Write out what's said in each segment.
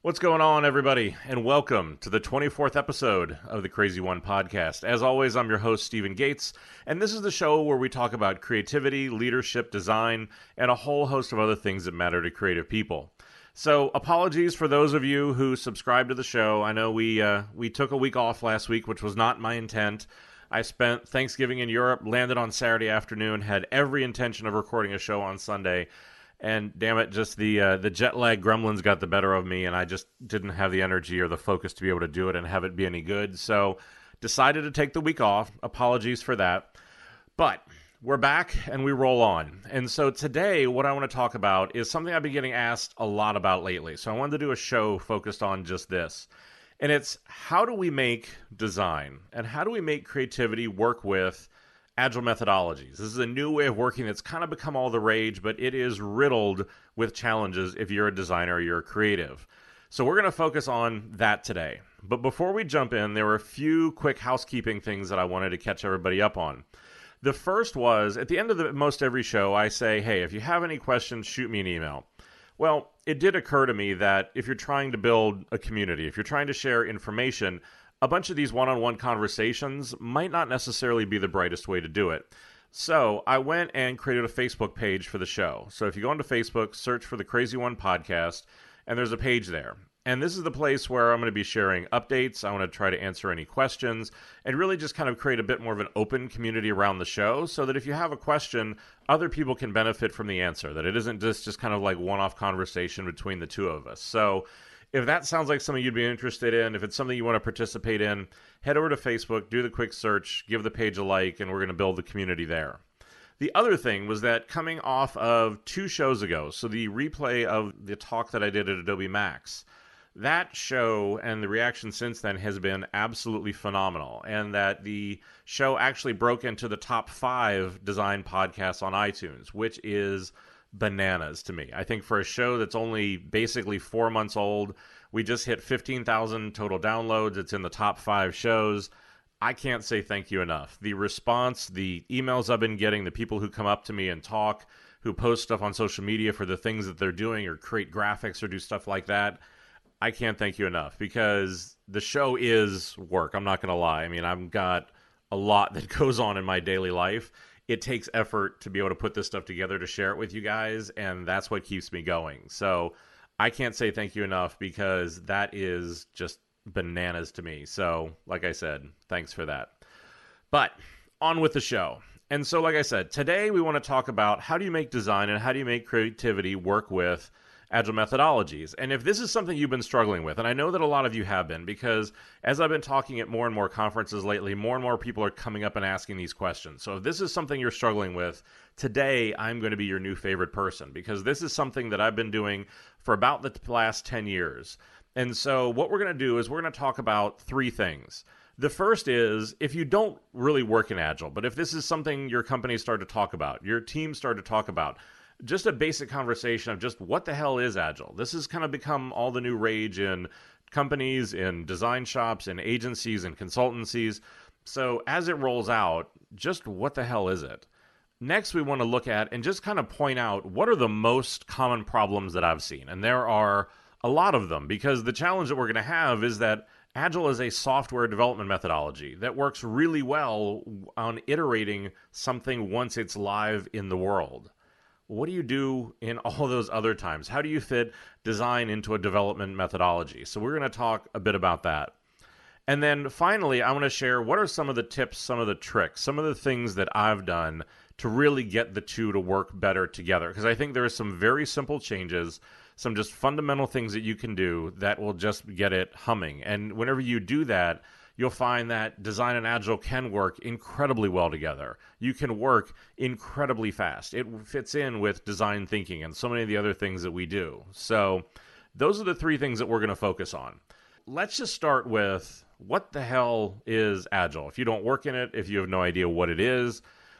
What's going on, everybody, and welcome to the 24th episode of the Crazy One podcast. As always, I'm your host, Stephen Gates, and this is the show where we talk about creativity, leadership, design, and a whole host of other things that matter to creative people. So, apologies for those of you who subscribe to the show. I know we took a week off last week, which was not my intent. I spent Thanksgiving in Europe, landed on Saturday afternoon, had every intention of recording a show on Sunday. And damn it, just the jet lag gremlins got the better of me, and I just didn't have the energy or the focus to be able to do it and have it be any good. So decided to take the week off. Apologies for that. But we're back and we roll on. And so today, what I want to talk about is something I've been getting asked a lot about lately. So I wanted to do a show focused on just this. And it's how do we make design and how do we make creativity work with agile methodologies. This is a new way of working that's kind of become all the rage, but it is riddled with challenges if you're a designer or you're a creative. So we're going to focus on that today. But before we jump in, there were a few quick housekeeping things that I wanted to catch everybody up on. The first was, at the end of most every show, I say, hey, if you have any questions, shoot me an email. Well, it did occur to me that if you're trying to build a community, if you're trying to share information, a bunch of these one-on-one conversations might not necessarily be the brightest way to do it. So I went and created a Facebook page for the show. So if you go into Facebook, search for the Crazy One podcast, and there's a page there. And this is the place where I'm going to be sharing updates. I want to try to answer any questions and really just kind of create a bit more of an open community around the show so that if you have a question, other people can benefit from the answer, that it isn't just kind of like one-off conversation between the two of us. So if that sounds like something you'd be interested in, if it's something you want to participate in, head over to Facebook, do the quick search, give the page a like, and we're going to build the community there. The other thing was that coming off of 2 shows ago, so the replay of the talk that I did at Adobe Max, that show and the reaction since then has been absolutely phenomenal, and that the show actually broke into the top 5 design podcasts on iTunes, which is bananas to me. I think for a show that's only basically 4 months old, we just hit 15,000 total downloads. It's in the top 5 shows. I can't say thank you enough. The response, the emails I've been getting, the people who come up to me and talk, who post stuff on social media for the things that they're doing or create graphics or do stuff like that, I can't thank you enough because the show is work. I'm not going to lie. I mean, I've got a lot that goes on in my daily life. It takes effort to be able to put this stuff together to share it with you guys, and that's what keeps me going. So I can't say thank you enough because that is just bananas to me. So like I said, thanks for that. But on with the show. And so like I said, today we want to talk about how do you make design and how do you make creativity work with agile methodologies. And if this is something you've been struggling with, and I know that a lot of you have been, because as I've been talking at more and more conferences lately, more and more people are coming up and asking these questions. So if this is something you're struggling with, today I'm going to be your new favorite person, because this is something that I've been doing for about the last 10 years. And so what we're going to do is we're going to talk about 3 things. The first is, if you don't really work in Agile, but if this is something your company started to talk about, your team started to talk about, just a basic conversation of just what the hell is Agile. This has kind of become all the new rage in companies, in design shops, in agencies, and consultancies. So as it rolls out, just what the hell is it? Next, we want to look at and just kind of point out what are the most common problems that I've seen. And there are a lot of them, because the challenge that we're going to have is that Agile is a software development methodology that works really well on iterating something once it's live in the world. What do you do in all those other times? How do you fit design into a development methodology? So we're going to talk a bit about that. And then finally, I want to share what are some of the tips, some of the tricks, some of the things that I've done to really get the two to work better together. Because I think there are some very simple changes, some just fundamental things that you can do that will just get it humming. And whenever you do that, you'll find that design and Agile can work incredibly well together. You can work incredibly fast. It fits in with design thinking and so many of the other things that we do. So those are the 3 things that we're going to focus on. Let's just start with, what the hell is Agile? If you don't work in it, if you have no idea what it is.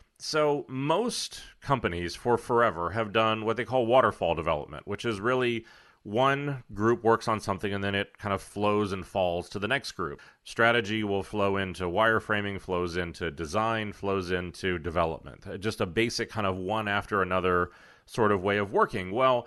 So most companies for forever have done what they call waterfall development, which is really one group works on something and then it kind of flows and falls to the next group. Strategy will flow into wireframing, flows into design, flows into development. Just a basic kind of one after another sort of way of working. Well,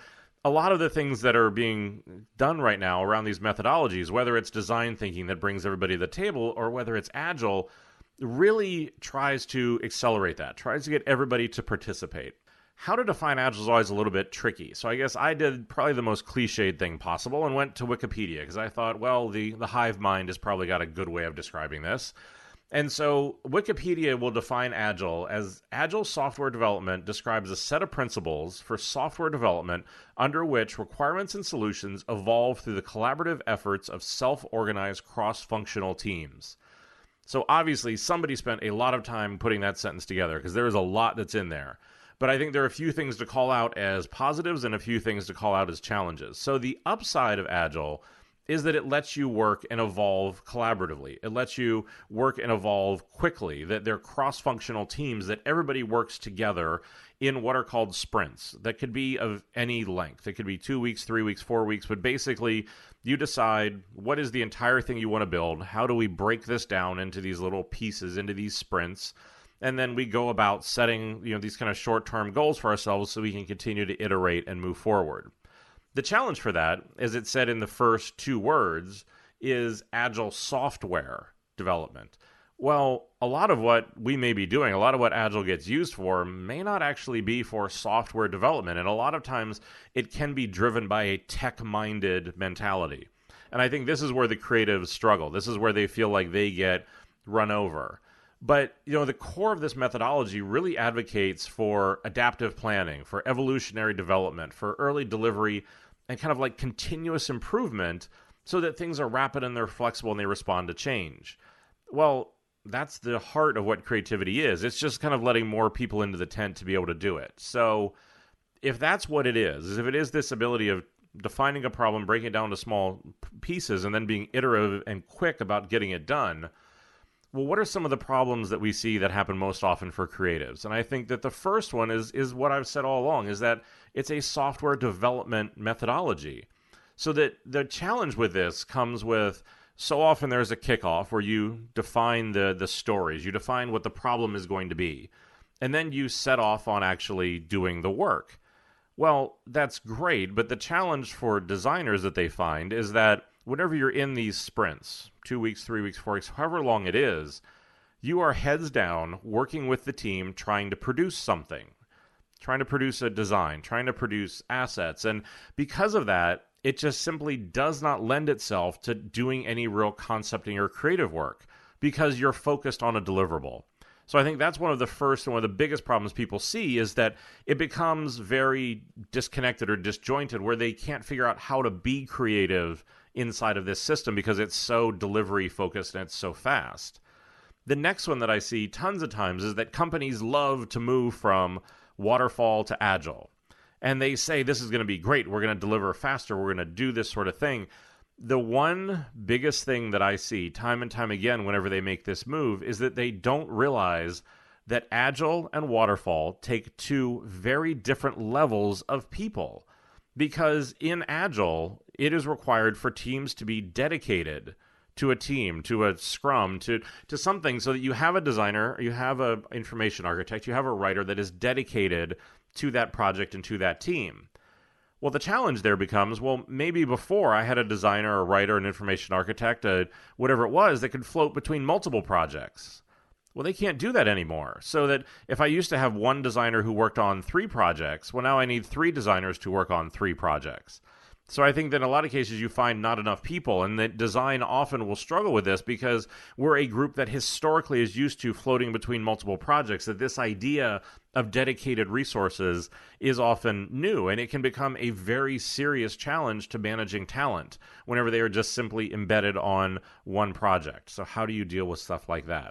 a lot of the things that are being done right now around these methodologies, whether it's design thinking that brings everybody to the table or whether it's agile, really tries to accelerate that, tries to get everybody to participate. How to define agile is always a little bit tricky. So I guess I did probably the most cliched thing possible and went to Wikipedia because I thought, well, the hive mind has probably got a good way of describing this. And so Wikipedia will define agile as agile software development describes a set of principles for software development under which requirements and solutions evolve through the collaborative efforts of self-organized cross-functional teams. So obviously somebody spent a lot of time putting that sentence together because there is a lot that's in there. But I think there are a few things to call out as positives and a few things to call out as challenges. So the upside of agile is that it lets you work and evolve collaboratively. It lets you work and evolve quickly, that they're cross-functional teams, that everybody works together in what are called sprints that could be of any length. It could be 2 weeks, 3 weeks, 4 weeks, but basically you decide what is the entire thing you want to build, how do we break this down into these little pieces, into these sprints, and then we go about setting these kind of short-term goals for ourselves so we can continue to iterate and move forward. The challenge for that, as it said in the first two words, is agile software development. Well, a lot of what we may be doing, a lot of what agile gets used for may not actually be for software development. And a lot of times it can be driven by a tech-minded mentality. And I think this is where the creatives struggle. This is where they feel like they get run over. But, the core of this methodology really advocates for adaptive planning, for evolutionary development, for early delivery, and kind of like continuous improvement so that things are rapid and they're flexible and they respond to change. Well, that's the heart of what creativity is. It's just kind of letting more people into the tent to be able to do it. So if that's what it is, if it is this ability of defining a problem, breaking it down to small pieces, and then being iterative and quick about getting it done, well, what are some of the problems that we see that happen most often for creatives? And I think that the first one is what I've said all along, is that it's a software development methodology. So that the challenge with this comes with, so often there's a kickoff where you define the stories, you define what the problem is going to be, and then you set off on actually doing the work. Well, that's great, but the challenge for designers that they find is that whenever you're in these sprints, 2 weeks, 3 weeks, 4 weeks, however long it is, you are heads down working with the team trying to produce something, trying to produce a design, trying to produce assets. And because of that, it just simply does not lend itself to doing any real concepting or creative work because you're focused on a deliverable. So I think that's one of the first and one of the biggest problems people see is that it becomes very disconnected or disjointed where they can't figure out how to be creative inside of this system because it's so delivery focused and it's so fast. The next one that I see tons of times is that companies love to move from waterfall to agile. And they say, this is going to be great. We're going to deliver faster. We're going to do this sort of thing. The one biggest thing that I see time and time again whenever they make this move is that they don't realize that agile and waterfall take two very different levels of people. Because in agile, it is required for teams to be dedicated to a team, to a scrum, to something so that you have a designer, you have an information architect, you have a writer that is dedicated to that project and to that team. Well, the challenge there becomes, well, maybe before I had a designer, a writer, an information architect, whatever it was, that could float between multiple projects. Well, they can't do that anymore. So that if I used to have one designer who worked on 3 projects, well, now I need 3 designers to work on 3 projects. So I think that in a lot of cases you find not enough people, and that design often will struggle with this because we're a group that historically is used to floating between multiple projects, that this idea of dedicated resources is often new, and it can become a very serious challenge to managing talent whenever they are just simply embedded on one project. So how do you deal with stuff like that?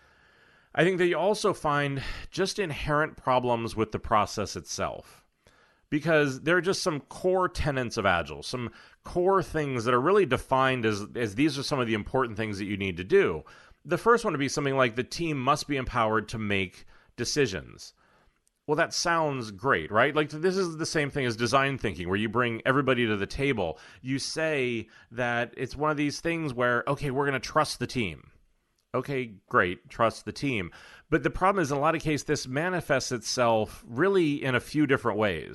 I think that you also find just inherent problems with the process itself. Because there are just some core tenets of Agile, some core things that are really defined as these are some of the important things that you need to do. The first one would be something like the team must be empowered to make decisions. Well, that sounds great, right? Like this is the same thing as design thinking, where you bring everybody to the table. You say that it's one of these things where, okay, we're going to trust the team. Okay, great, trust the team. But the problem is, in a lot of cases, this manifests itself really in a few different ways.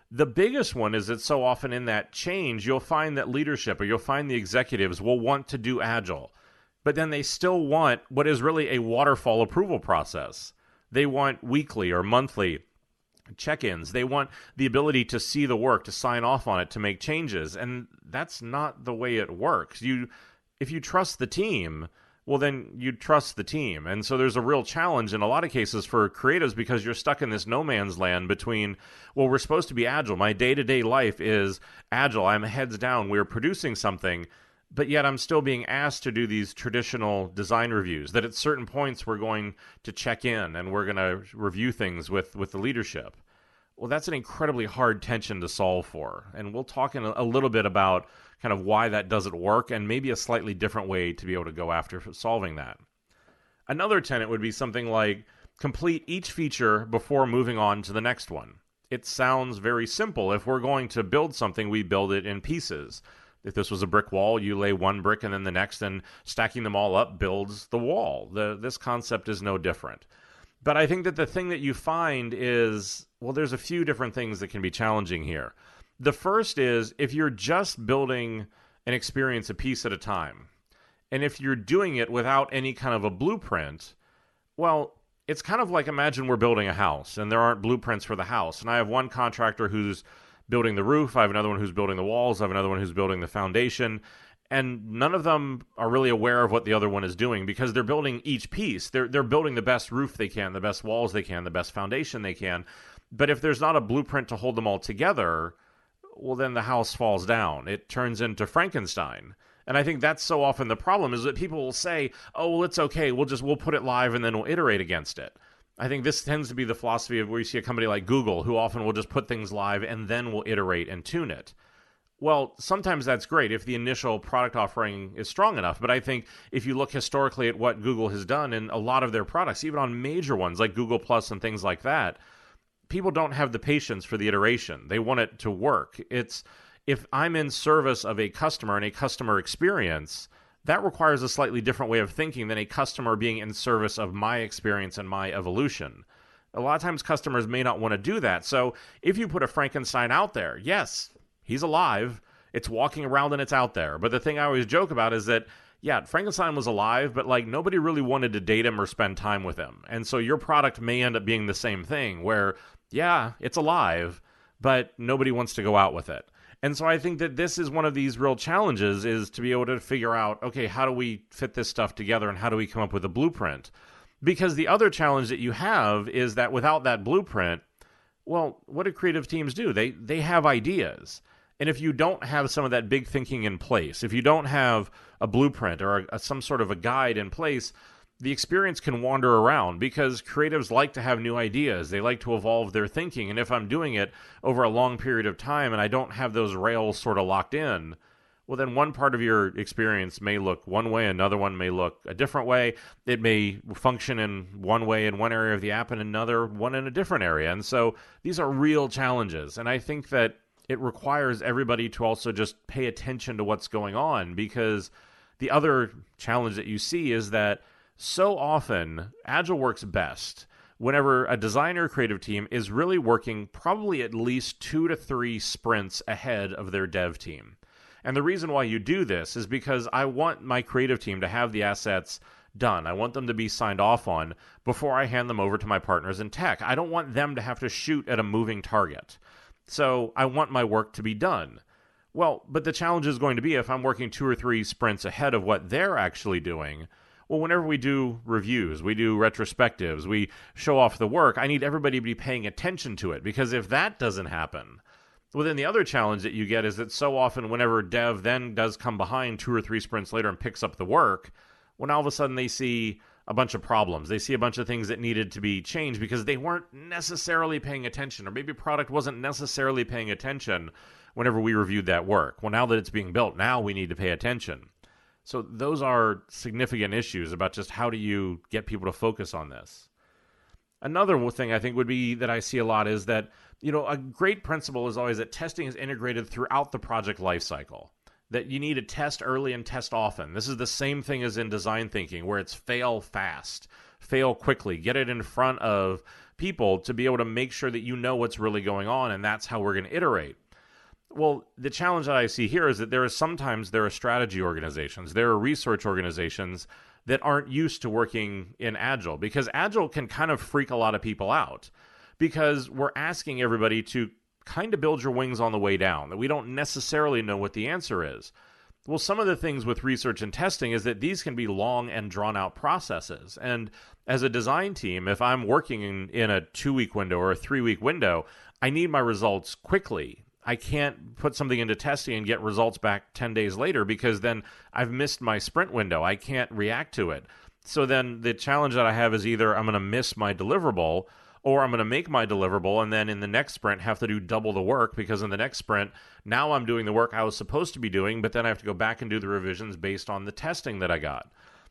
The biggest one is that so often in that change, you'll find that leadership or you'll find the executives will want to do agile, but then they still want what is really a waterfall approval process. They want weekly or monthly check-ins. They want the ability to see the work, to sign off on it, to make changes. And that's not the way it works. If you trust the team, well, then you trust the team. And so there's a real challenge in a lot of cases for creatives because you're stuck in this no man's land between, well, we're supposed to be agile. My day-to-day life is agile. I'm heads down. We're producing something. But yet I'm still being asked to do these traditional design reviews, that at certain points we're going to check in and we're going to review things with the leadership. Well, that's an incredibly hard tension to solve for. And we'll talk in a little bit about kind of why that doesn't work and maybe a slightly different way to be able to go after solving that. Another tenet would be something like complete each feature before moving on to the next one. It sounds very simple. If we're going to build something, we build it in pieces. If this was a brick wall, you lay one brick and then the next, and stacking them all up builds the wall. This concept is no different. But I think that the thing that you find is, well, there's a few different things that can be challenging here. The first is if you're just building an experience a piece at a time, and if you're doing it without any kind of a blueprint, well, it's kind of like imagine we're building a house and there aren't blueprints for the house. And I have one contractor who's building the roof, I have another one who's building the walls, I have another one who's building the foundation, and none of them are really aware of what the other one is doing because they're building each piece. They're building the best roof they can, the best walls they can, the best foundation they can. But if there's not a blueprint to hold them all together, well, then the house falls down. It turns into Frankenstein. And I think that's so often the problem is that people will say, oh, well, it's okay. We'll put it live and then we'll iterate against it. I think this tends to be the philosophy of where you see a company like Google who often will just put things live and then will iterate and tune it. Well, sometimes that's great if the initial product offering is strong enough. But I think if you look historically at what Google has done in a lot of their products, even on major ones like Google Plus and things like that, people don't have the patience for the iteration. They want it to work. It's if I'm in service of a customer and a customer experience, that requires a slightly different way of thinking than a customer being in service of my experience and my evolution. A lot of times customers may not want to do that. So if you put a Frankenstein out there, yes, he's alive, it's walking around and it's out there. But the thing I always joke about is that, yeah, Frankenstein was alive, but like nobody really wanted to date him or spend time with him. And so your product may end up being the same thing where, yeah, it's alive, but nobody wants to go out with it. And so I think that this is one of these real challenges is to be able to figure out, okay, how do we fit this stuff together and how do we come up with a blueprint? Because the other challenge that you have is that without that blueprint, well, what do creative teams do? They have ideas. And if you don't have some of that big thinking in place, if you don't have a blueprint or some sort of a guide in place, the experience can wander around because creatives like to have new ideas. They like to evolve their thinking. And if I'm doing it over a long period of time and I don't have those rails sort of locked in, well, then one part of your experience may look one way, another one may look a different way. It may function in one way in one area of the app and another one in a different area. And so these are real challenges. And I think that it requires everybody to also just pay attention to what's going on because the other challenge that you see is that so often, Agile works best whenever a designer or creative team is really working probably at least 2 to 3 sprints ahead of their dev team. And the reason why you do this is because I want my creative team to have the assets done. I want them to be signed off on before I hand them over to my partners in tech. I don't want them to have to shoot at a moving target. So I want my work to be done. Well, but the challenge is going to be if I'm working 2 or 3 sprints ahead of what they're actually doing, well, whenever we do reviews, we do retrospectives, we show off the work, I need everybody to be paying attention to it because if that doesn't happen, well, then the other challenge that you get is that so often whenever dev then does come behind 2 or 3 sprints later and picks up the work, well, now all of a sudden they see a bunch of problems. They see a bunch of things that needed to be changed because they weren't necessarily paying attention or maybe product wasn't necessarily paying attention whenever we reviewed that work. Well, now that it's being built, now we need to pay attention. So those are significant issues about just how do you get people to focus on this. Another thing I think would be that I see a lot is that, a great principle is always that testing is integrated throughout the project lifecycle. That you need to test early and test often. This is the same thing as in design thinking where it's fail fast, fail quickly, get it in front of people to be able to make sure that you know what's really going on, and that's how we're going to iterate. Well, the challenge that I see here is that there are strategy organizations, there are research organizations that aren't used to working in Agile, because Agile can kind of freak a lot of people out, because we're asking everybody to kind of build your wings on the way down, that we don't necessarily know what the answer is. Well, some of the things with research and testing is that these can be long and drawn-out processes. And as a design team, if I'm working in a 2-week window or a 3-week window, I need my results quickly. I can't put something into testing and get results back 10 days later, because then I've missed my sprint window. I can't react to it. So then the challenge that I have is either I'm going to miss my deliverable, or I'm going to make my deliverable and then in the next sprint have to do double the work, because in the next sprint, now I'm doing the work I was supposed to be doing, but then I have to go back and do the revisions based on the testing that I got.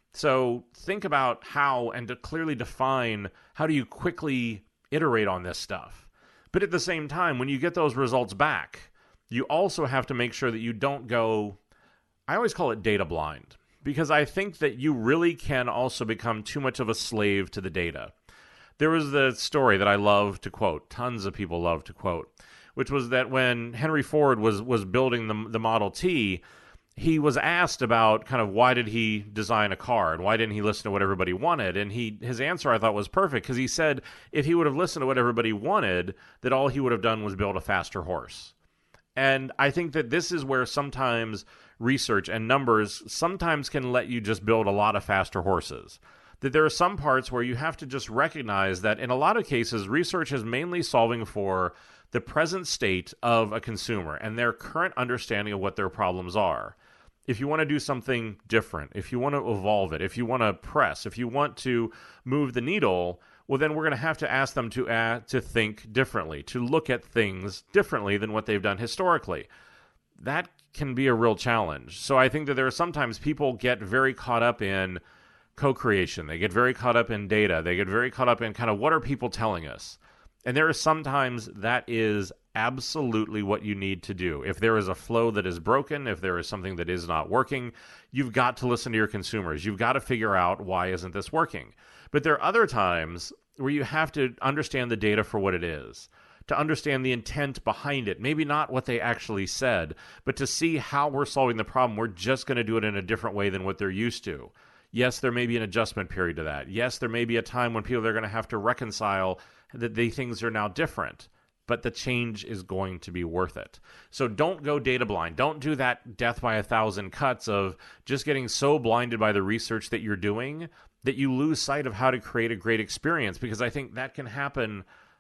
So think about how, and to clearly define, how do you quickly iterate on this stuff? But at the same time, when you get those results back, you also have to make sure that you don't go, I always call it data blind, because I think that you really can also become too much of a slave to the data. There was the story that I love to quote, tons of people love to quote, which was that when Henry Ford was building the Model T, he was asked about kind of why did he design a car and why didn't he listen to what everybody wanted? And his answer I thought was perfect, because he said if he would have listened to what everybody wanted, that all he would have done was build a faster horse. And I think that this is where sometimes research and numbers sometimes can let you just build a lot of faster horses. That there are some parts where you have to just recognize that in a lot of cases, research is mainly solving for the present state of a consumer and their current understanding of what their problems are. If you want to do something different, if you want to evolve it, if you want to press, if you want to move the needle, well, then we're going to ask them to think differently, to look at things differently than what they've done historically. That can be a real challenge. So I think that there are sometimes people get very caught up in co-creation. They get very caught up in data. They get very caught up in kind of what are people telling us. And there are sometimes that is absolutely what you need to do. If there is a flow that is broken, if there is something that is not working, you've got to listen to your consumers. You've got to figure out why isn't this working. But there are other times where you have to understand the data for what it is, to understand the intent behind it. Maybe not what they actually said, but to see how we're solving the problem. We're just going to do it in a different way than what they're used to. Yes, there may be an adjustment period to that. Yes, there may be a time when people are going to have to reconcile that things are now different, but the change is going to be worth it. So don't go data blind. Don't do that death by 1,000 cuts of just getting so blinded by the research that you're doing that you lose sight of how to create a great experience, because I think that can happen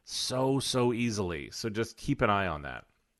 so easily. So just keep an eye on that.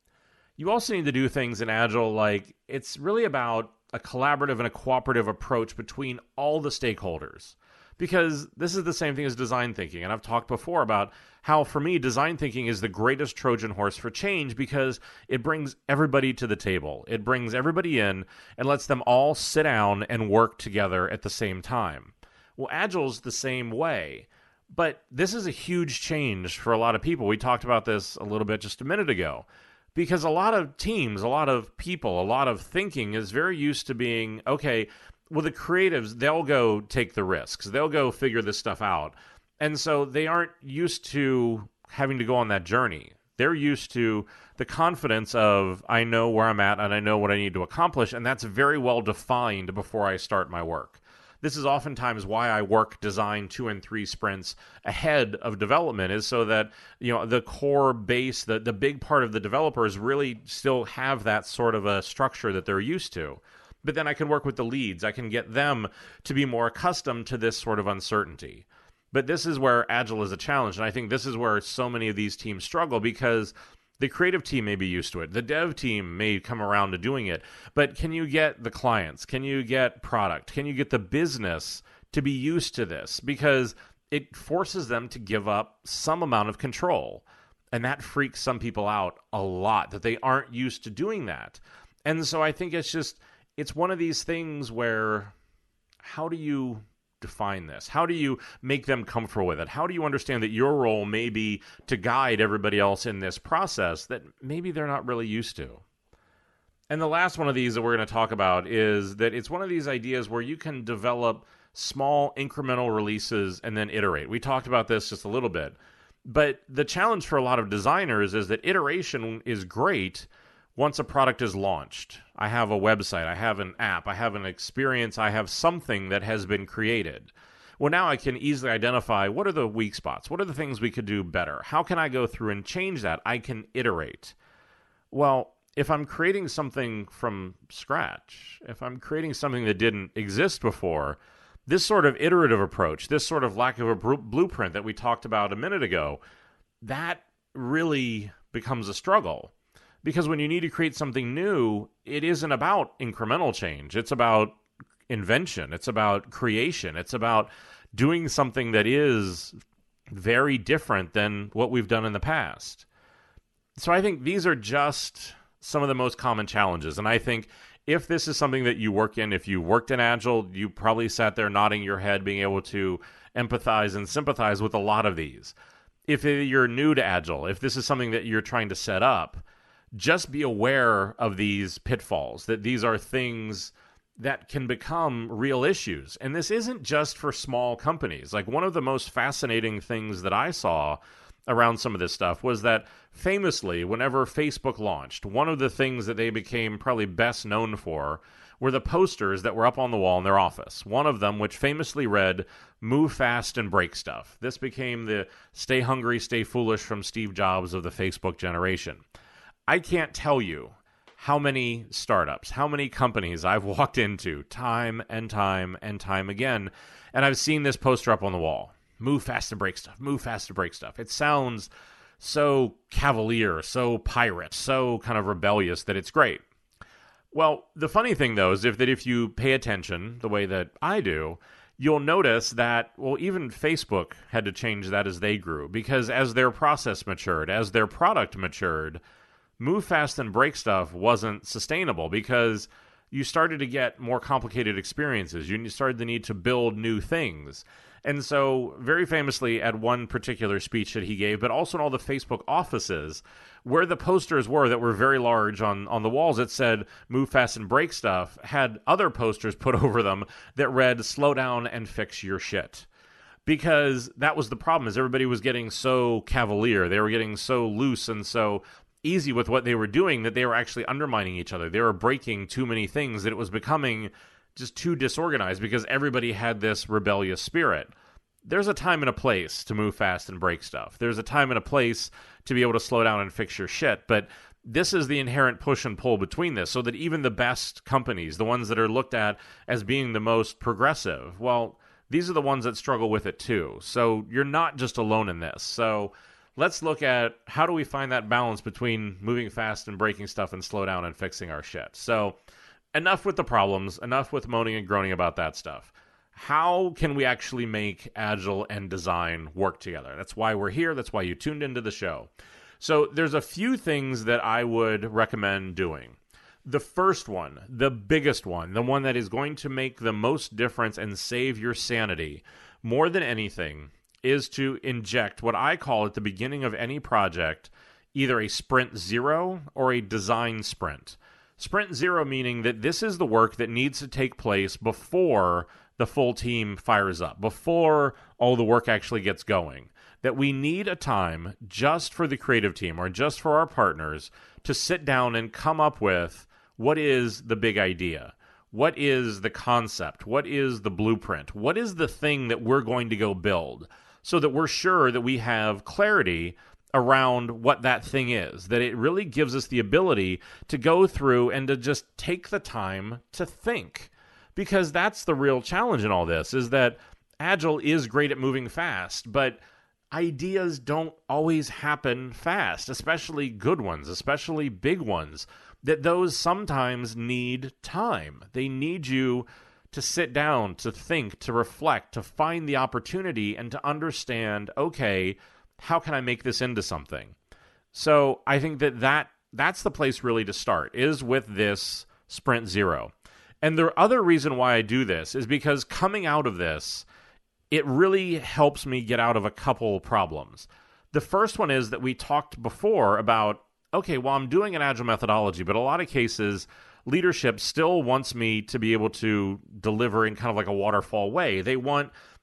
You also need to do things in Agile like it's really about a collaborative and a cooperative approach between all the stakeholders. Because this is the same thing as design thinking. And I've talked before about how, for me, design thinking is the greatest Trojan horse for change, because it brings everybody to the table. It brings everybody in and lets them all sit down and work together at the same time. Well, Agile's the same way. But this is a huge change for a lot of people. We talked about this a little bit just a minute ago. Because a lot of teams, a lot of people, a lot of thinking is very used to being, okay, well, the creatives, they'll go take the risks. They'll go figure this stuff out. And so they aren't used to having to go on that journey. They're used to the confidence of, I know where I'm at and I know what I need to accomplish, and that's very well defined before I start my work. This is oftentimes why I work design 2 and 3 sprints ahead of development, is so that, you know, the core base, the big part of the developers really still have that sort of a structure that they're used to. But then I can work with the leads. I can get them to be more accustomed to this sort of uncertainty. But this is where Agile is a challenge. And I think this is where so many of these teams struggle, because the creative team may be used to it. The dev team may come around to doing it. But can you get the clients? Can you get product? Can you get the business to be used to this? Because it forces them to give up some amount of control. And that freaks some people out a lot, that they aren't used to doing that. And so I think it's one of these things where, how do you define this? How do you make them comfortable with it? How do you understand that your role may be to guide everybody else in this process that maybe they're not really used to? And the last one of these that we're going to talk about is that it's one of these ideas where you can develop small incremental releases and then iterate. We talked about this just a little bit. But the challenge for a lot of designers is that iteration is great once a product is launched. I have a website, I have an app, I have an experience, I have something that has been created. Well, now I can easily identify what are the weak spots, what are the things we could do better, how can I go through and change that? I can iterate. Well, if I'm creating something from scratch, if I'm creating something that didn't exist before, this sort of iterative approach, this sort of lack of a blueprint that we talked about a minute ago, that really becomes a struggle. Because when you need to create something new, it isn't about incremental change. It's about invention. It's about creation. It's about doing something that is very different than what we've done in the past. So I think these are just some of the most common challenges. And I think if this is something that you work in, if you worked in Agile, you probably sat there nodding your head, being able to empathize and sympathize with a lot of these. If you're new to Agile, if this is something that you're trying to set up, just be aware of these pitfalls, that these are things that can become real issues. And this isn't just for small companies. Like, one of the most fascinating things that I saw around some of this stuff was that famously, whenever Facebook launched, one of the things that they became probably best known for were the posters that were up on the wall in their office. One of them, which famously read, "Move fast and break stuff." This became the "Stay hungry, stay foolish" from Steve Jobs of the Facebook generation. I can't tell you how many startups, how many companies I've walked into time and time and time again, and I've seen this poster up on the wall. Move fast and break stuff. Move fast and break stuff. It sounds so cavalier, so pirate, so kind of rebellious that it's great. Well, the funny thing, though, is if you pay attention the way that I do, you'll notice that, well, even Facebook had to change that as they grew, because as their process matured, as their product matured, move fast and break stuff wasn't sustainable, because you started to get more complicated experiences. You started the need to build new things. And so, very famously, at one particular speech that he gave, but also in all the Facebook offices, where the posters were that were very large on the walls that said, "Move fast and break stuff," had other posters put over them that read, "Slow down and fix your shit." Because that was the problem, is everybody was getting so cavalier. They were getting so loose and so easy with what they were doing that they were actually undermining each other. They were breaking too many things that it was becoming just too disorganized because everybody had this rebellious spirit. There's a time and a place to move fast and break stuff. There's a time and a place to be able to slow down and fix your shit. But this is the inherent push and pull between this, so that even the best companies, the ones that are looked at as being the most progressive, well, these are the ones that struggle with it too. So you're not just alone in this. So let's look at how do we find that balance between moving fast and breaking stuff and slow down and fixing our shit. So enough with the problems, enough with moaning and groaning about that stuff. How can we actually make Agile and design work together? That's why we're here. That's why you tuned into the show. So there's a few things that I would recommend doing. The first one, the biggest one, the one that is going to make the most difference and save your sanity more than anything, is to inject what I call at the beginning of any project either a sprint zero or a design sprint. Sprint zero meaning that this is the work that needs to take place before the full team fires up, before all the work actually gets going. That we need a time just for the creative team or just for our partners to sit down and come up with what is the big idea. What is the concept? What is the blueprint? What is the thing that we're going to go build? So that we're sure that we have clarity around what that thing is, that it really gives us the ability to go through and to just take the time to think. Because that's the real challenge in all this, is that Agile is great at moving fast, but ideas don't always happen fast, especially good ones, especially big ones, that those sometimes need time. They need you to sit down, to think, to reflect, to find the opportunity and to understand, okay, how can I make this into something? So I think that's the place really to start, is with this sprint zero. And the other reason why I do this is because coming out of this, it really helps me get out of a couple problems. The first one is that we talked before about, okay, well, I'm doing an Agile methodology, but a lot of cases, leadership still wants me to be able to deliver in kind of like a waterfall way. They want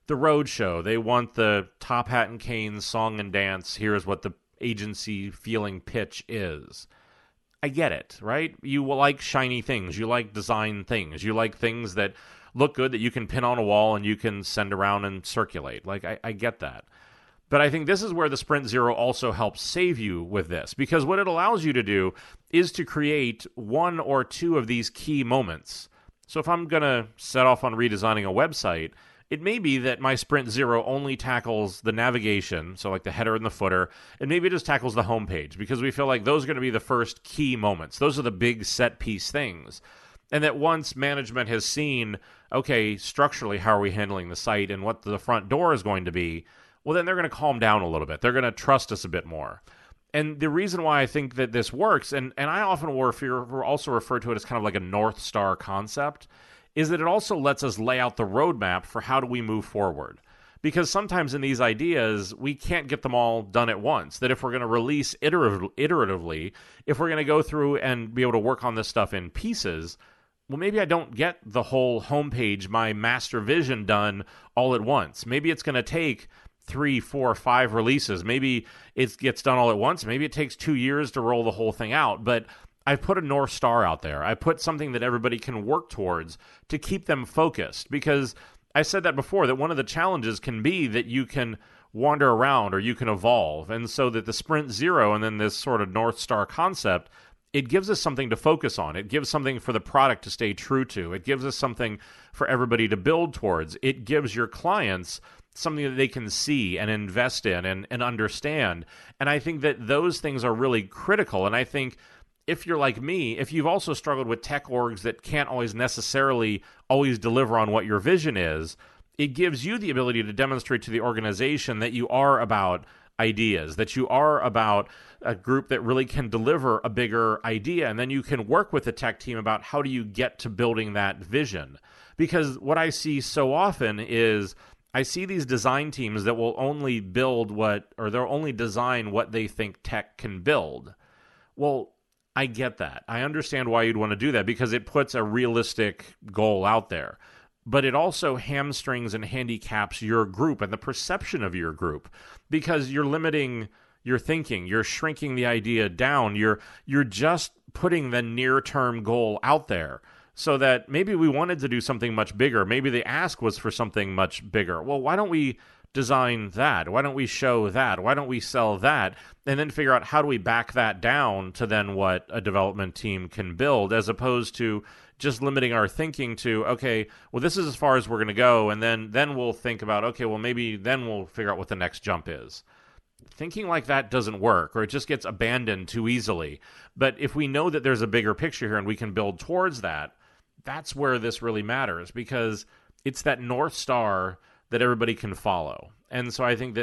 the road show. They want the Top Hat and Cane song and dance. Here's what the agency feeling pitch is. I get it, right? You like shiny things. You like design things. You like things that look good that you can pin on a wall and you can send around and circulate. Like, I get that. But I think this is where the Sprint Zero also helps save you with this, because what it allows you to do is to create one or two of these key moments. So if I'm going to set off on redesigning a website, it may be that my Sprint Zero only tackles the navigation, so like the header and the footer, and maybe it just tackles the homepage, because we feel like those are going to be the first key moments. Those are the big set piece things. And that once management has seen, okay, structurally, how are we handling the site and what the front door is going to be, well, then they're going to calm down a little bit. They're going to trust us a bit more. And the reason why I think that this works, and I often will also refer to it as kind of like a North Star concept, is that it also lets us lay out the roadmap for how do we move forward. Because sometimes in these ideas, we can't get them all done at once. That if we're going to release iteratively, if we're going to go through and be able to work on this stuff in pieces, well, maybe I don't get the whole homepage, my master vision done all at once. Maybe it's going to take 3, 4, 5 releases. Maybe it gets done all at once. Maybe it takes 2 years to roll the whole thing out. But I put a North Star out there. I put something that everybody can work towards to keep them focused. Because I said that before, that one of the challenges can be that you can wander around or you can evolve. And so that the Sprint Zero and then this sort of North Star concept, it gives us something to focus on. It gives something for the product to stay true to. It gives us something for everybody to build towards. It gives your clients something that they can see and invest in and understand. And I think that those things are really critical. And I think if you're like me, if you've also struggled with tech orgs that can't always necessarily always deliver on what your vision is, it gives you the ability to demonstrate to the organization that you are about ideas, that you are about a group that really can deliver a bigger idea. And then you can work with the tech team about how do you get to building that vision. Because what I see so often is I see these design teams that will only build they'll only design what they think tech can build. Well, I get that. I understand why you'd want to do that, because it puts a realistic goal out there. But it also hamstrings and handicaps your group and the perception of your group, because you're limiting your thinking. You're shrinking the idea down. You're just putting the near-term goal out there. So that maybe we wanted to do something much bigger. Maybe the ask was for something much bigger. Well, why don't we design that? Why don't we show that? Why don't we sell that? And then figure out how do we back that down to then what a development team can build, as opposed to just limiting our thinking to, okay, well, this is as far as we're going to go. And then we'll think about, okay, well, maybe then we'll figure out what the next jump is. Thinking like that doesn't work, or it just gets abandoned too easily. But if we know that there's a bigger picture here and we can build towards that, that's where this really matters, because it's that North Star that everybody can follow. And so I think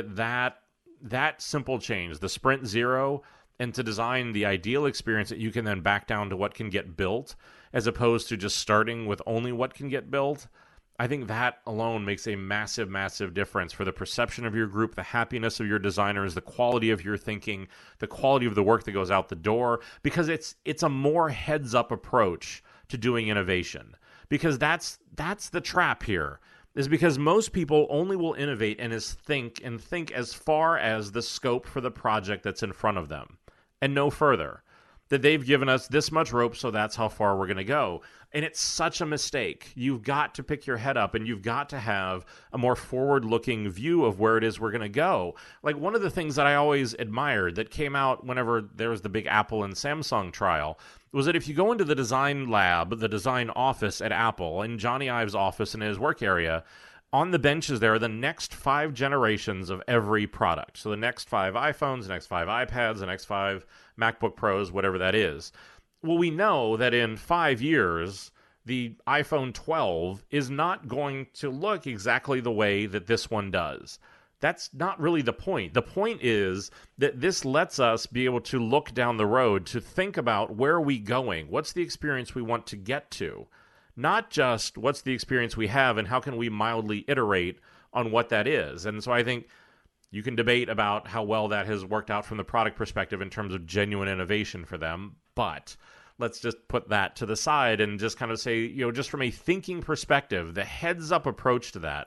that simple change, the Sprint Zero, and to design the ideal experience that you can then back down to what can get built, as opposed to just starting with only what can get built, I think that alone makes a massive, massive difference for the perception of your group, the happiness of your designers, the quality of your thinking, the quality of the work that goes out the door, because it's a more heads-up approach to doing innovation. Because that's the trap here, is because most people only will innovate and think as far as the scope for the project that's in front of them, and no further. That they've given us this much rope, so that's how far we're going to go. And it's such a mistake. You've got to pick your head up, and you've got to have a more forward-looking view of where it is we're going to go. Like, one of the things that I always admired that came out whenever there was the big Apple and Samsung trial was that if you go into the design lab, the design office at Apple, in Johnny Ive's office in his work area, on the benches there are the next 5 generations of every product. So the next 5 iPhones, the next 5 iPads, the next 5 MacBook Pros, whatever that is. Well, we know that in 5 years, the iPhone 12 is not going to look exactly the way that this one does. That's not really the point. The point is that this lets us be able to look down the road, to think about where are we going? What's the experience we want to get to? Not just what's the experience we have and how can we mildly iterate on what that is. And so I think you can debate about how well that has worked out from the product perspective in terms of genuine innovation for them, but let's just put that to the side and just kind of say, just from a thinking perspective, the heads-up approach to that,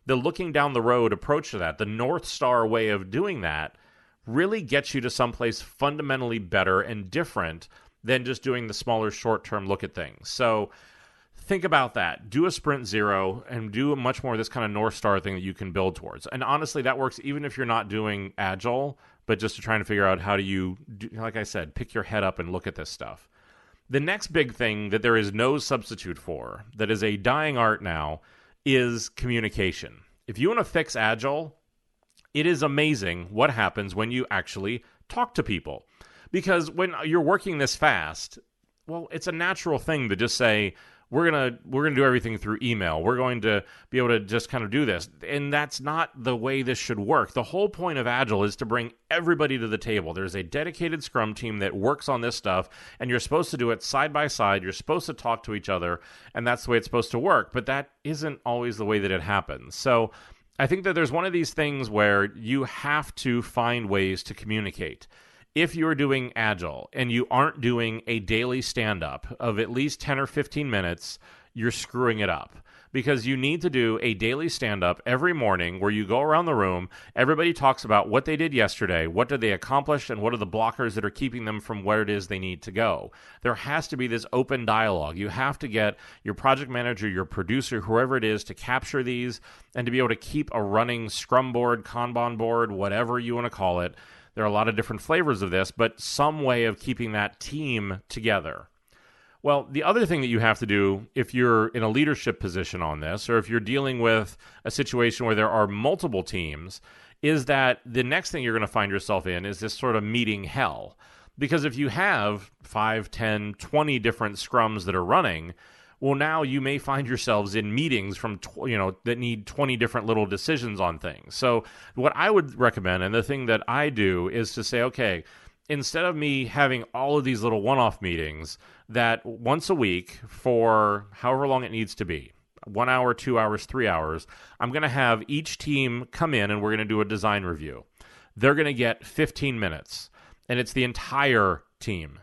the looking down the road approach to that, the North Star way of doing that, really gets you to someplace fundamentally better and different than just doing the smaller short-term look at things. So think about that. Do a sprint zero and do much more of this kind of North Star thing that you can build towards. And honestly, that works even if you're not doing Agile, but just trying to figure out how do you, like I said, pick your head up and look at this stuff. The next big thing that there is no substitute for, that is a dying art now, is communication. If you want to fix Agile, it is amazing what happens when you actually talk to people. Because when you're working this fast, well, it's a natural thing to just say, we're gonna do everything through email. We're going to be able to just kind of do this. And that's not the way this should work. The whole point of Agile is to bring everybody to the table. There's a dedicated Scrum team that works on this stuff, and you're supposed to do it side by side. You're supposed to talk to each other, and that's the way it's supposed to work. But that isn't always the way that it happens. So I think that there's one of these things where you have to find ways to communicate. If you're doing Agile and you aren't doing a daily stand-up of at least 10 or 15 minutes, you're screwing it up. Because you need to do a daily stand-up every morning where you go around the room, everybody talks about what they did yesterday, what did they accomplish, and what are the blockers that are keeping them from where it is they need to go. There has to be this open dialogue. You have to get your project manager, your producer, whoever it is, to capture these and to be able to keep a running Scrum board, Kanban board, whatever you want to call it. There are a lot of different flavors of this, but some way of keeping that team together. Well, the other thing that you have to do if you're in a leadership position on this, or if you're dealing with a situation where there are multiple teams, is that the next thing you're going to find yourself in is this sort of meeting hell. Because if you have 5, 10, 20 different scrums that are running, well, now you may find yourselves in meetings from that need 20 different little decisions on things. So what I would recommend, and the thing that I do, is to say, okay, instead of me having all of these little one-off meetings, that once a week for however long it needs to be, 1 hour, 2 hours, 3 hours, I'm going to have each team come in and we're going to do a design review. They're going to get 15 minutes, and it's the entire team,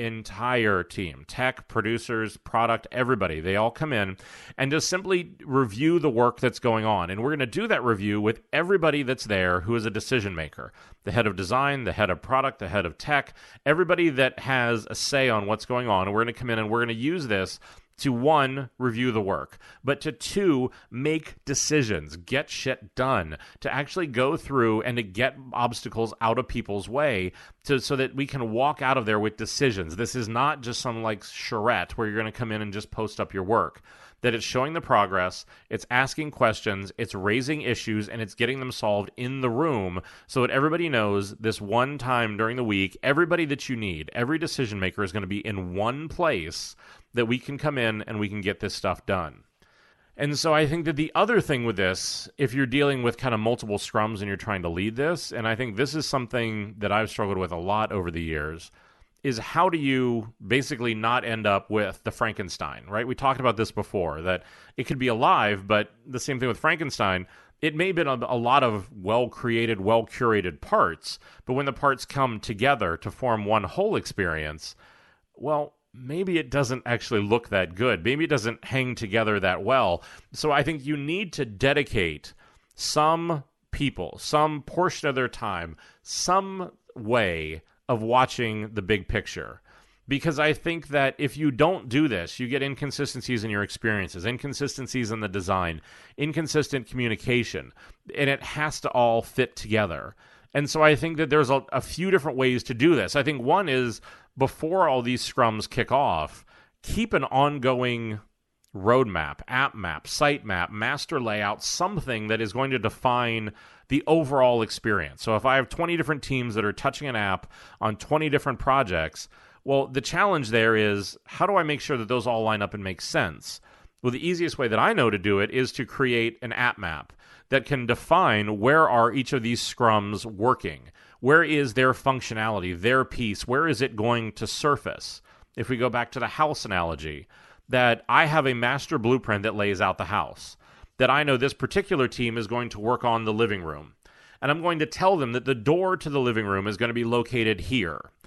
tech, producers, product, everybody. They all come in and just simply review the work that's going on. And we're going to do that review with everybody that's there who is a decision maker. The head of design, the head of product, the head of tech, everybody that has a say on what's going on. And we're going to come in and we're going to use this to, 1, review the work, but to 2, make decisions, get shit done, to actually go through and to get obstacles out of people's way so that we can walk out of there with decisions. This is not just some like charrette where you're going to come in and just post up your work. That it's showing the progress, it's asking questions, it's raising issues, and it's getting them solved in the room so that everybody knows this one time during the week, everybody that you need, every decision maker is going to be in one place that we can come in and we can get this stuff done. And so I think that the other thing with this, if you're dealing with kind of multiple scrums and you're trying to lead this, and I think this is something that I've struggled with a lot over the years, is how do you basically not end up with the Frankenstein, right? We talked about this before, that it could be alive, but the same thing with Frankenstein, it may have been a lot of well-created, well-curated parts, but when the parts come together to form one whole experience, well, maybe it doesn't actually look that good. Maybe it doesn't hang together that well. So I think you need to dedicate some people, some portion of their time, some way of watching the big picture. Because I think that if you don't do this, you get inconsistencies in your experiences, inconsistencies in the design, inconsistent communication, and it has to all fit together. And so I think that there's a few different ways to do this. I think one is, before all these scrums kick off, keep an ongoing roadmap, app map, site map, master layout, something that is going to define the overall experience. So if I have 20 different teams that are touching an app on 20 different projects, well, the challenge there is, how do I make sure that those all line up and make sense? Well, the easiest way that I know to do it is to create an app map that can define where are each of these scrums working. Where is their functionality, their piece? Where is it going to surface? If we go back to the house analogy, that I have a master blueprint that lays out the house, that I know this particular team is going to work on the living room. And I'm going to tell them that the door to the living room is going to be located here.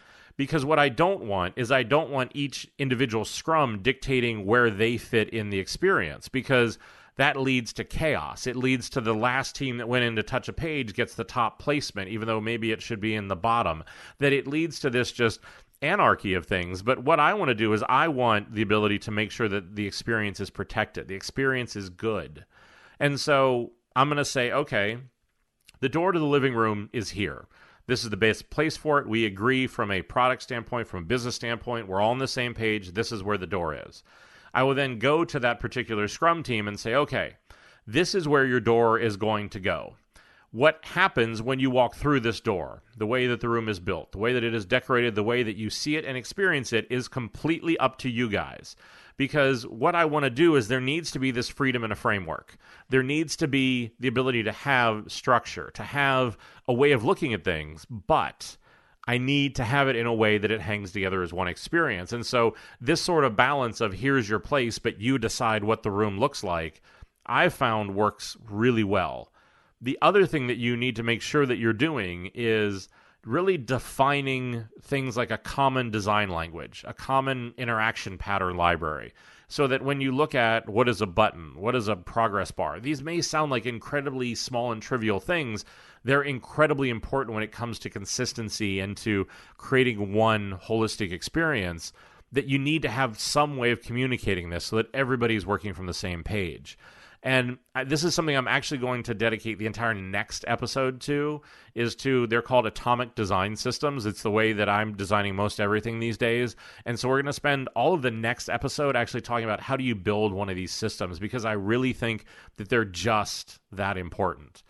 Because what I don't want is I don't want each individual scrum dictating where they fit in the experience, because that leads to chaos. It leads to the last team that went in to touch a page gets the top placement, even though maybe it should be in the bottom. That it leads to this just anarchy of things. But what I want to do is I want the ability to make sure that the experience is protected. The experience is good. And so I'm going to say, okay, the door to the living room is here. This is the best place for it. We agree from a product standpoint, from a business standpoint. We're all on the same page. This is where the door is. I will then go to that particular Scrum team and say, okay, this is where your door is going to go. What happens when you walk through this door? The way that the room is built, the way that it is decorated, the way that you see it and experience it is completely up to you guys. Because what I want to do is there needs to be this freedom and a framework. There needs to be the ability to have structure, to have a way of looking at things, but I need to have it in a way that it hangs together as one experience. And so this sort of balance of here's your place, but you decide what the room looks like, I've found works really well. The other thing that you need to make sure that you're doing is really defining things like a common design language, a common interaction pattern library, so that when you look at what is a button, what is a progress bar, these may sound like incredibly small and trivial things. They're incredibly important when it comes to consistency and to creating one holistic experience, that you need to have some way of communicating this so that everybody's working from the same page. And this is something I'm actually going to dedicate the entire next episode to, they're called atomic design systems. It's the way that I'm designing most everything these days. And so we're going to spend all of the next episode actually talking about how do you build one of these systems, because I really think that they're just that important.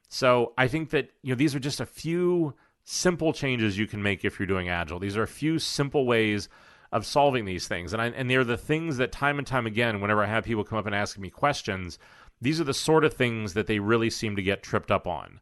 So I think that, these are just a few simple changes you can make if you're doing Agile. These are a few simple ways of solving these things. And they're the things that time and time again, whenever I have people come up and ask me questions, these are the sort of things that they really seem to get tripped up on.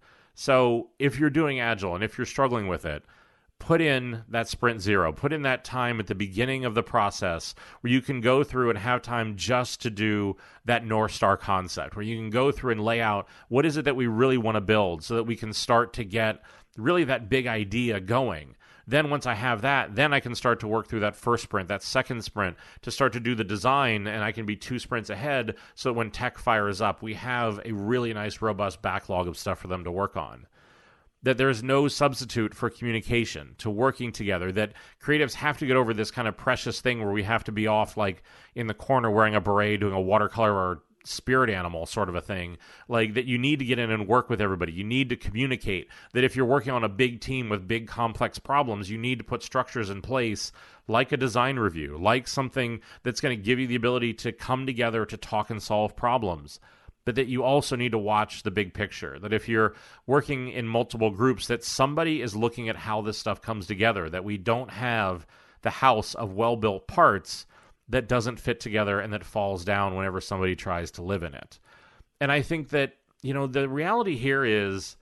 So if you're doing Agile and if you're struggling with it, put in that sprint zero, put in that time at the beginning of the process where you can go through and have time just to do that North Star concept, where you can go through and lay out what is it that we really want to build so that we can start to get really that big idea going. Then once I have that, then I can start to work through that first sprint, that second sprint, to start to do the design, and I can be 2 sprints ahead so that when tech fires up, we have a really nice, robust backlog of stuff for them to work on. That there's no substitute for communication, to working together, that creatives have to get over this kind of precious thing where we have to be off like in the corner wearing a beret, doing a watercolor or spirit animal sort of a thing, like that you need to get in and work with everybody. You need to communicate. That if you're working on a big team with big complex problems, you need to put structures in place like a design review, like something that's going to give you the ability to come together to talk and solve problems. But that you also need to watch the big picture. That if you're working in multiple groups, that somebody is looking at how this stuff comes together, that we don't have the house of well-built parts that doesn't fit together and that falls down whenever somebody tries to live in it. And I think that, the reality here is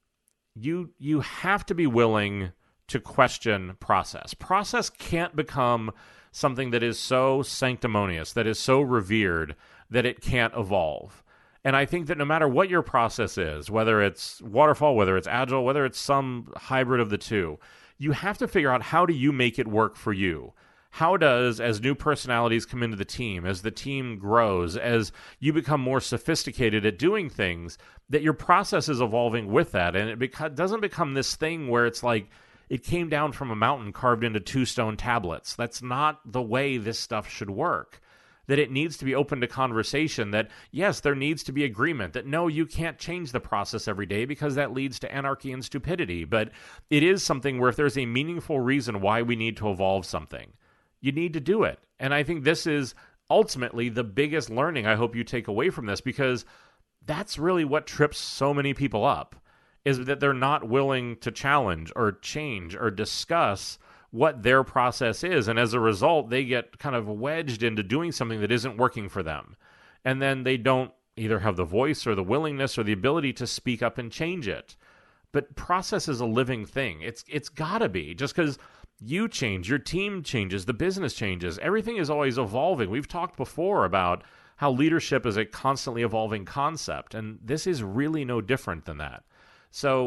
you have to be willing to question process. Process can't become something that is so sanctimonious, that is so revered, that it can't evolve. And I think that no matter what your process is, whether it's waterfall, whether it's Agile, whether it's some hybrid of the two, you have to figure out how do you make it work for you. How does, as new personalities come into the team, as the team grows, as you become more sophisticated at doing things, that your process is evolving with that, and it doesn't become this thing where it's like it came down from a mountain carved into 2 stone tablets. That's not the way this stuff should work. That it needs to be open to conversation, that yes, there needs to be agreement, that no, you can't change the process every day because that leads to anarchy and stupidity, but it is something where if there's a meaningful reason why we need to evolve something, you need to do it. And I think this is ultimately the biggest learning I hope you take away from this, because that's really what trips so many people up, is that they're not willing to challenge or change or discuss what their process is. And as a result, they get kind of wedged into doing something that isn't working for them. And then they don't either have the voice or the willingness or the ability to speak up and change it. But process is a living thing. It's got to be. Just because you change, your team changes, the business changes, everything is always evolving. We've talked before about how leadership is a constantly evolving concept, and this is really no different than that. So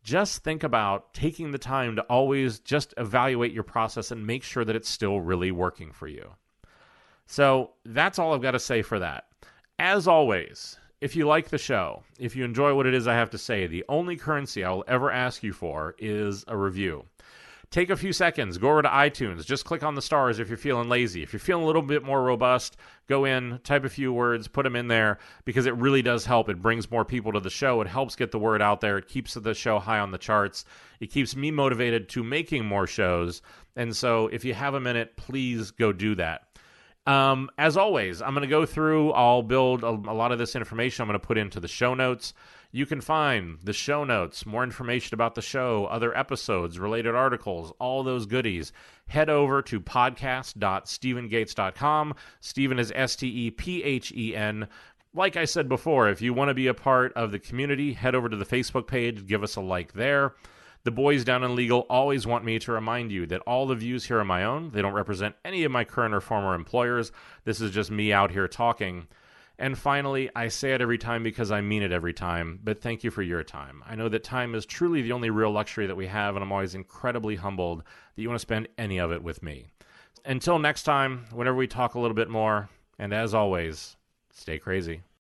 just think about taking the time to always just evaluate your process and make sure that it's still really working for you. So that's all I've got to say for that. As always, if you like the show, if you enjoy what it is I have to say, the only currency I will ever ask you for is a review. Take a few seconds, go over to iTunes, just click on the stars if you're feeling lazy. If you're feeling a little bit more robust, go in, type a few words, put them in there, because it really does help. It brings more people to the show. It helps get the word out there. It keeps the show high on the charts. It keeps me motivated to making more shows. And so if you have a minute, please go do that. As always, I'm going to go through, I'll build a lot of this information I'm going to put into the show notes. You can find the show notes, more information about the show, other episodes, related articles, all those goodies. Head over to podcast.stephengates.com. Stephen is Stephen. Like I said before, if you want to be a part of the community, head over to the Facebook page, give us a like there. The boys down in legal always want me to remind you that all the views here are my own. They don't represent any of my current or former employers. This is just me out here talking. And finally, I say it every time because I mean it every time, but thank you for your time. I know that time is truly the only real luxury that we have, and I'm always incredibly humbled that you want to spend any of it with me. Until next time, whenever we talk a little bit more, and as always, stay crazy.